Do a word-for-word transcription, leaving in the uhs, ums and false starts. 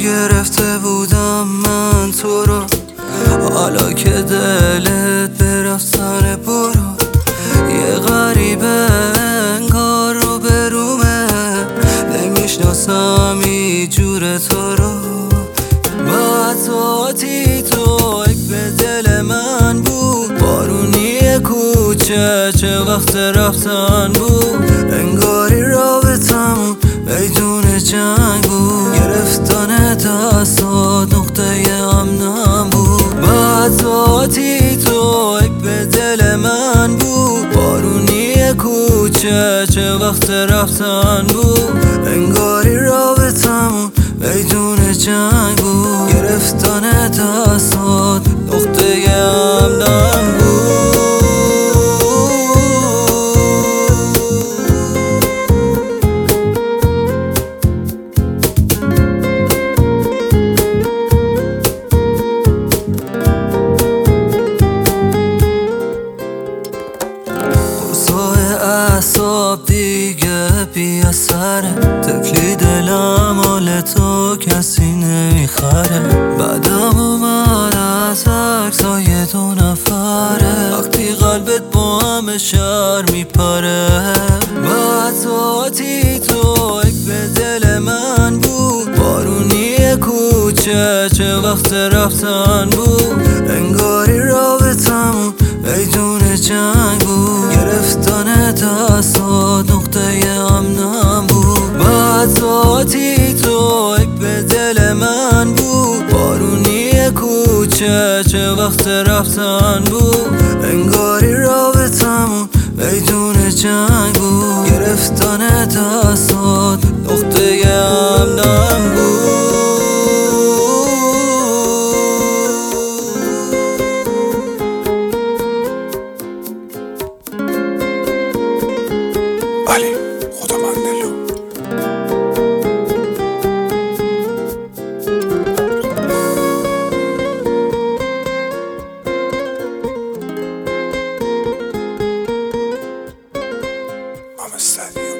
گرفته بودم من تو رو، حالا که دلت به رفتن برو. یه غریبه انگار رو برومه، نمیشناسم ای جور تو رو. بعداتی تو یک به دل من بود، بارونی کوچه چه وقت رفتن بود. انگاری رابطمون میدون جنگ بود، گرفتن دستات نقطه امنم بود. بعداتی تو یک به دل من بود، بارونی کوچه چه وقت رفتن بود. انگاری رابطمون میدون جنگ بود، گرفتن دستات نقطه امنم بود. اعصاب دیگه بی اثره، تفلی دلم حال تو کسی نمیخره. بعدم اومد از عکسای دو نفره، وقتی قلبت با همه شهر میپره. بعداتی تو یک به دل من بود، بارونی کوچه چه وقت رفتن بود. انگاری رابطمون میدون جنگ بود، گرفتن دستات نقطه امنم بود. بعداتی تو یک به دل من بود، بارونی کوچه چه وقت رفتن بود. انگاری رابطمون میدون جنگ بود، گرفتن دستات نقطه امنم بود. علی خدا مندلو I'm a